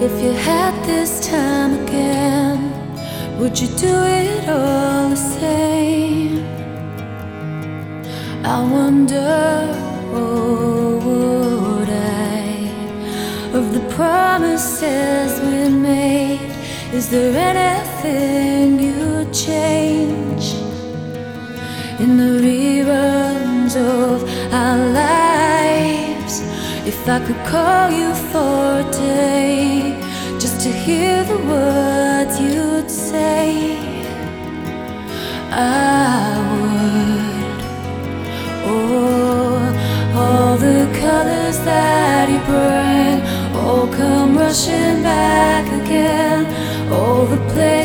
If you had this time again, would you do it all the same? I wonder, oh, would I? Of the promises we made, is there anything you'd change? In the reruns of our lives, if I could call you for a day, just to hear the words you'd say, I would. Oh, all the colors that you bring all come rushing back again. All the places